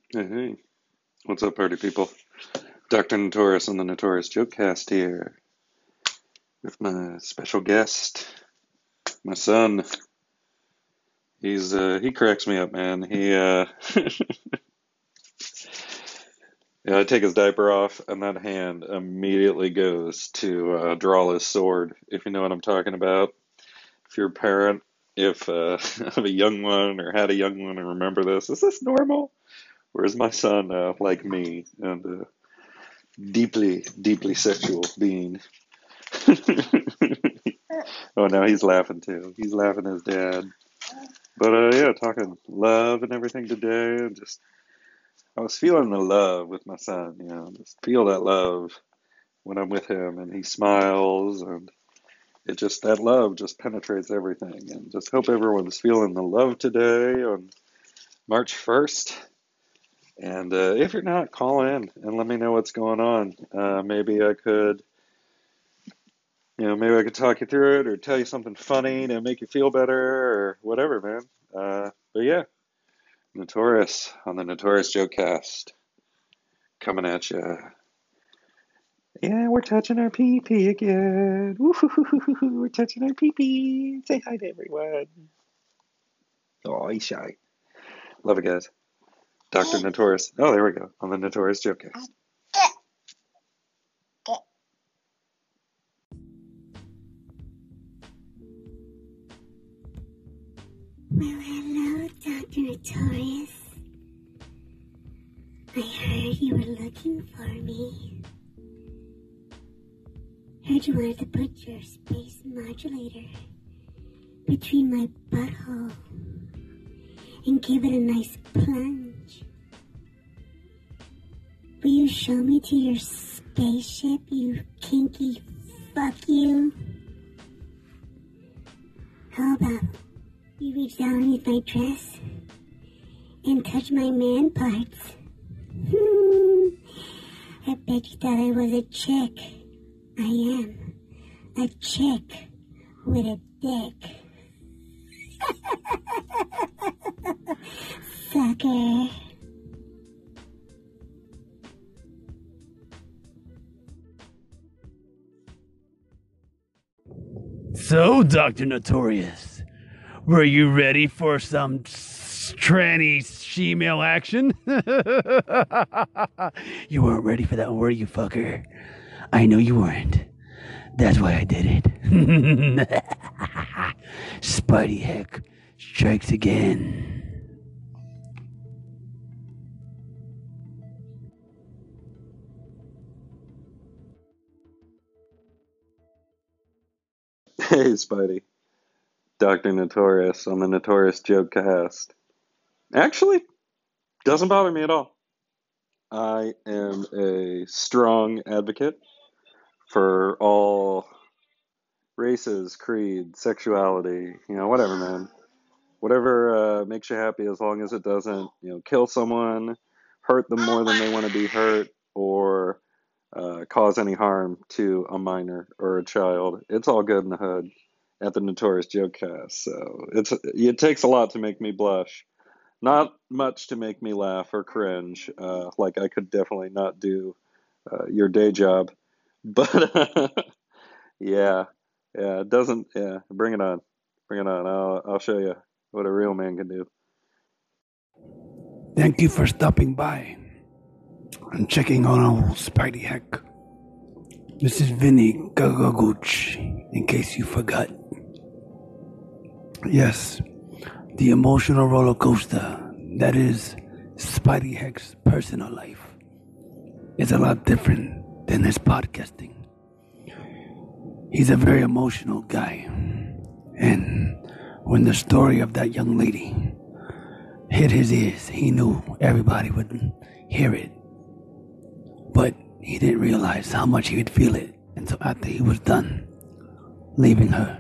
Hey, hey, what's up, party people? Dr. Notorious on the Notorious Jokecast here with my special guest, my son. He cracks me up, man. Yeah, I take his diaper off, and that hand immediately goes to draw his sword, if you know what I'm talking about. If you're a parent, if have a young one or had a young one and remember this, is this normal? Or is my son like me and deeply, deeply sexual being? Oh, now he's laughing too. He's laughing at his dad. But yeah, talking love and everything today, and just I was feeling the love with my son. Just feel that love when I'm with him, and he smiles, and that love just penetrates everything. And just hope everyone's feeling the love today on March 1st. And if you're not, call in and let me know what's going on. Maybe I could talk you through it or tell you something funny to make you feel better or whatever, man. But yeah, Notorious on the Notorious Jokecast coming at you. Yeah, we're touching our pee-pee again. Woo-hoo-hoo-hoo-hoo. We're touching our pee-pee. Say hi to everyone. Oh, he's shy. Love it, guys. Dr. Notorious. Oh, there we go. On the Notorious Jokecast. Well, hello, Dr. Notorious. I heard you were looking for me. Heard you wanted to put your space modulator between my butthole and give it a nice plunge. Will you show me to your spaceship, you kinky fuck you? How about you reach down underneath my dress and touch my man parts? I bet you thought I was a chick. I am a chick with a dick. Sucker. So, Dr. Notorious, were you ready for some tranny she-male action? You weren't ready for that, were you, fucker? I know you weren't. That's why I did it. Spidey Heck strikes again. Hey, Spidey. Dr. Notorious on the Notorious Jokecast. Actually, doesn't bother me at all. I am a strong advocate for all races, creed, sexuality, whatever, man. Whatever makes you happy as long as it doesn't, kill someone, hurt them more than they want to be hurt, or cause any harm to a minor or a child. It's all good in the hood at the Notorious Jokecast. So it takes a lot to make me blush. Not much to make me laugh or cringe. Like I could definitely not do your day job. But yeah, yeah, it doesn't. Yeah, bring it on, bring it on. I'll show you what a real man can do. Thank you for stopping by and checking on old Spidey Heck. This is Vinny Gagagooch, in case you forgot. Yes, the emotional roller coaster that is Spidey Heck's personal life is a lot different than his podcasting. He's a very emotional guy, and when the story of that young lady hit his ears, he knew everybody would hear it. But he didn't realize how much he would feel it until after he was done leaving her.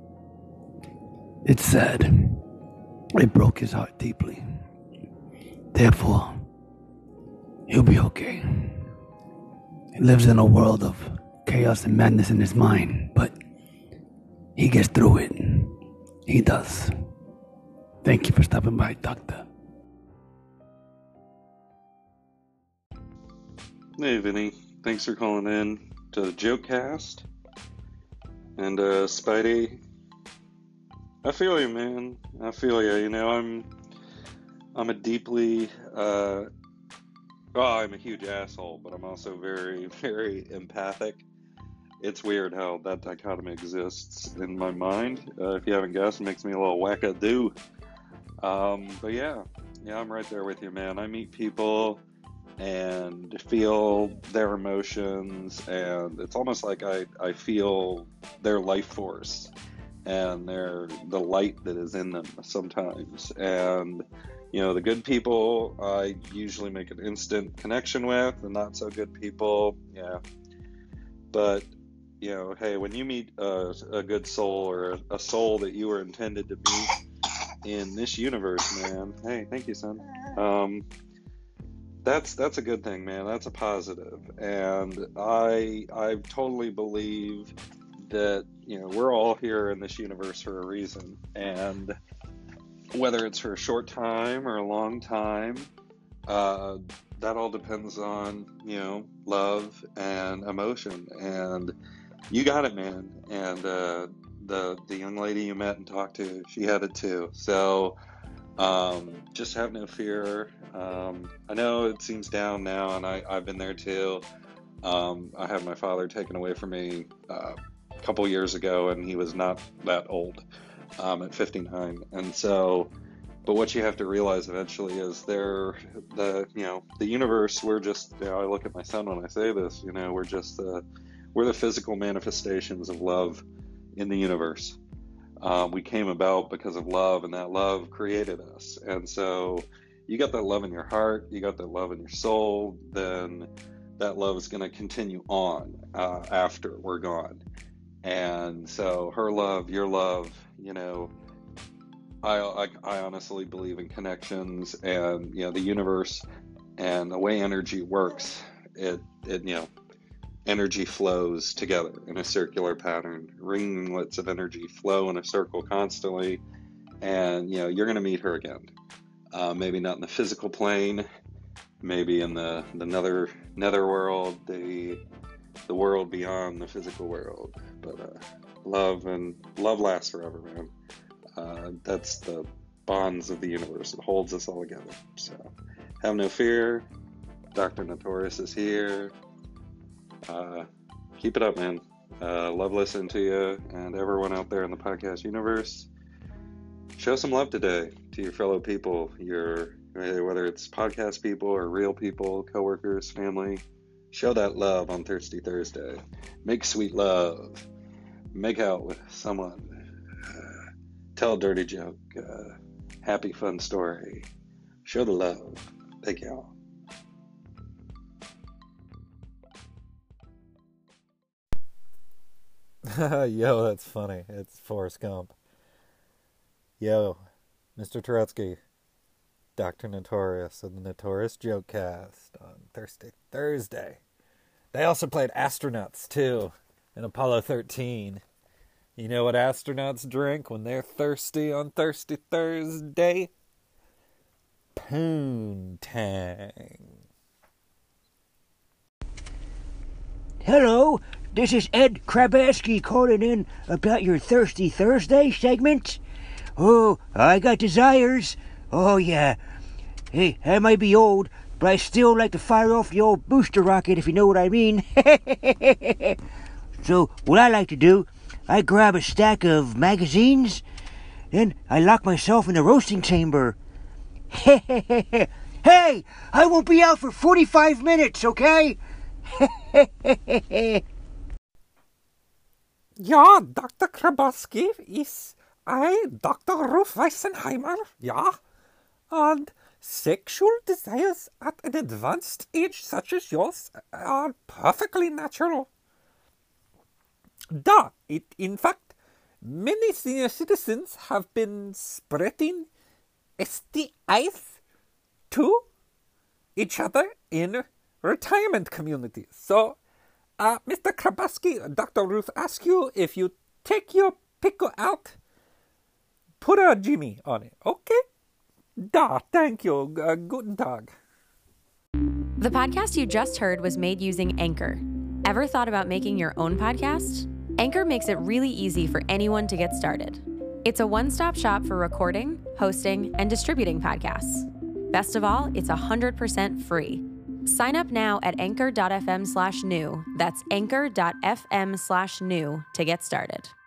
It's sad. It broke his heart deeply. Therefore, he'll be okay. He lives in a world of chaos and madness in his mind, but he gets through it. He does. Thank you for stopping by, Doctor. Hey, Vinny. Thanks for calling in to the Jokecast. And, Spidey, I feel you, man. I feel you. You know, I'm a deeply, I'm a huge asshole, but I'm also very, very empathic. It's weird how that dichotomy exists in my mind. If you haven't guessed, it makes me a little wackadoo. But yeah, I'm right there with you, man. I meet people and feel their emotions, and it's almost like I feel their life force and the light that is in them sometimes. And the good people I usually make an instant connection with, the not so good people, yeah. But hey, when you meet a good soul, or a soul that you were intended to meet in this universe, man, hey, thank you, son. That's a good thing, man. That's a positive. And I totally believe that we're all here in this universe for a reason, and whether it's for a short time or a long time, that all depends on love and emotion. And you got it, man. And the young lady you met and talked to, she had it too. So just have no fear. I know it seems down now, and I've been there too. I had my father taken away from me a couple years ago, and he was not that old, at 59. And so, but what you have to realize eventually is the universe, we're just, I look at my son when I say this, we're just we're the physical manifestations of love in the universe. We came about because of love, and that love created us. And so you got that love in your heart, you got that love in your soul, then that love is going to continue on after we're gone. And so her love, your love, I honestly believe in connections, and the universe and the way energy works. It energy flows together in a circular pattern. Ringlets of energy flow in a circle constantly, and you're going to meet her again. Maybe not in the physical plane, maybe in the nether world, the world beyond the physical world. But love lasts forever, man. That's the bonds of the universe. It holds us all together. So have no fear. Dr. Notorious is here. Keep it up, man. Love listening to you, and everyone out there in the podcast universe. Show some love today to your fellow people, whether it's podcast people or real people, coworkers, family. Show that love on Thirsty Thursday. Make sweet love. Make out with someone. Tell a dirty joke. Happy, fun story. Show the love. Thank y'all. Yo, that's funny. It's Forrest Gump. Yo, Mr. Turetsky, Dr. Notorious of the Notorious Jokecast on Thirsty Thursday. They also played Astronauts, too, in Apollo 13. You know what astronauts drink when they're thirsty on Thirsty Thursday? Poontang. Hello, this is Ed Krabaski calling in about your Thirsty Thursday segment. Oh, I got desires. Oh, yeah. Hey, I might be old, but I still like to fire off the old booster rocket, if you know what I mean. So, what I like to do, I grab a stack of magazines, then I lock myself in the roasting chamber. Hey, I won't be out for 45 minutes, okay? Ja, Dr. Krabaski is I, Dr. Ruth Weisenheimer, ja, and sexual desires at an advanced age such as yours are perfectly natural. In fact, many senior citizens have been spreading STIs to each other in retirement communities. So, Mr. Krabaski, Dr. Ruth asks you if you take your pickle out, put a Jimmy on it. Okay? Thank you. Guten Tag. The podcast you just heard was made using Anchor. Ever thought about making your own podcast? Anchor makes it really easy for anyone to get started. It's a one-stop shop for recording, hosting, and distributing podcasts. Best of all, it's 100% free. Sign up now at anchor.fm/new. That's anchor.fm/new to get started.